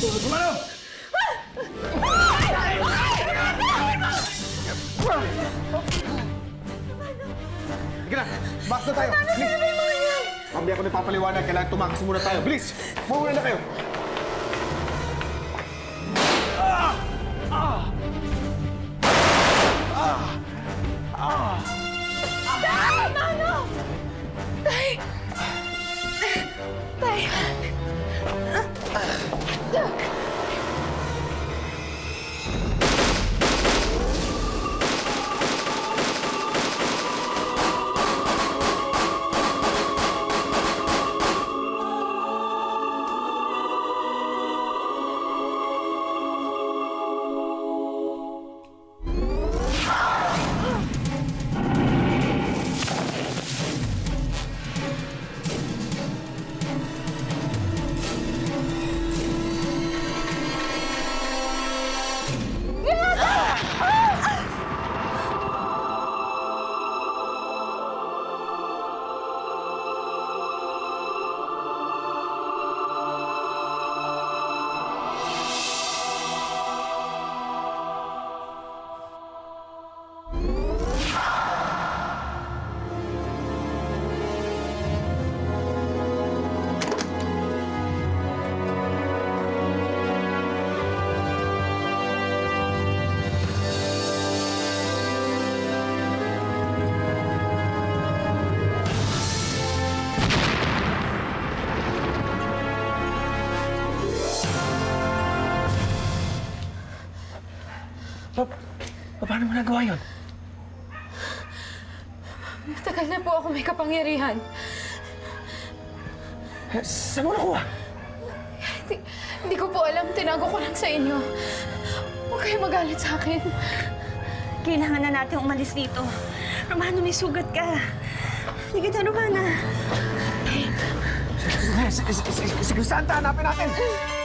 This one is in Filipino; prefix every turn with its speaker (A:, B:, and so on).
A: Romano! Sige na, box na tayo.
B: Romano, sino ba yung mga yan?
A: Mamaya ko nagpapaliwanag, kailangan tumakas muna tayo. Bilis! Muna na kayo!
B: Romano! Tay! Tay!
A: Paano mo nagawa yun?
B: Matagal na po ako may kapangyarihan.
A: Saan mo nakuha?
B: Hindi ko po alam. Tinago ko lang sa inyo. Huwag kayo magalit sa akin.
C: Kailangan na natin umalis dito. Romano, may sugat ka. Hindi kita, Romana.
A: Sige, saan hanapin natin?